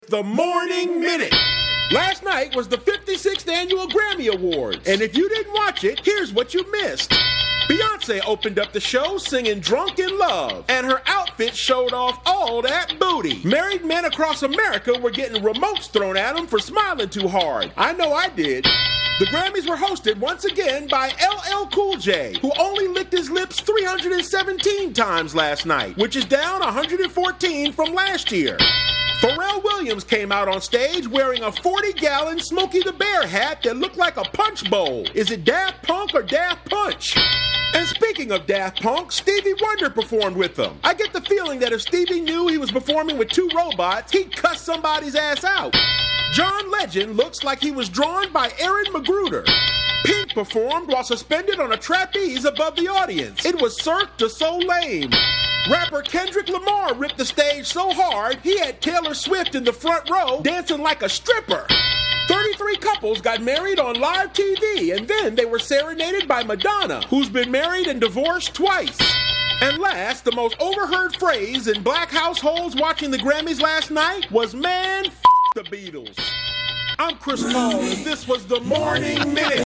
The Morning Minute. Last night was the 56th Annual Grammy Awards, and if you didn't watch it, here's what you missed. Beyoncé opened up the show singing Drunk in Love, and her outfit showed off all that booty. Married men across America were getting remotes thrown at them for smiling too hard. I know I did. The Grammys were hosted once again by LL Cool J, who only licked his lips 317 times last night, which is down 114 from last year. Pharrell Williams came out on stage wearing a 40-gallon Smokey the Bear hat that looked like a punch bowl. Is it Daft Punk or Daft Punch? And speaking of Daft Punk, Stevie Wonder performed with them. I get the feeling that if Stevie knew he was performing with two robots, he'd cuss somebody's ass out. John Legend looks like he was drawn by Aaron Magruder. Pink performed while suspended on a trapeze above the audience. It was Cirque du Soleil. Rapper Kendrick Lamar ripped the stage so hard, he had Taylor Swift in the front row dancing like a stripper. 33 couples got married on live TV, and then they were serenaded by Madonna, who's been married and divorced twice. And last, the most overheard phrase in black households watching the Grammys last night was, "Man, f*** the Beatles." I'm Chris Paul, and this was The Morning Minute.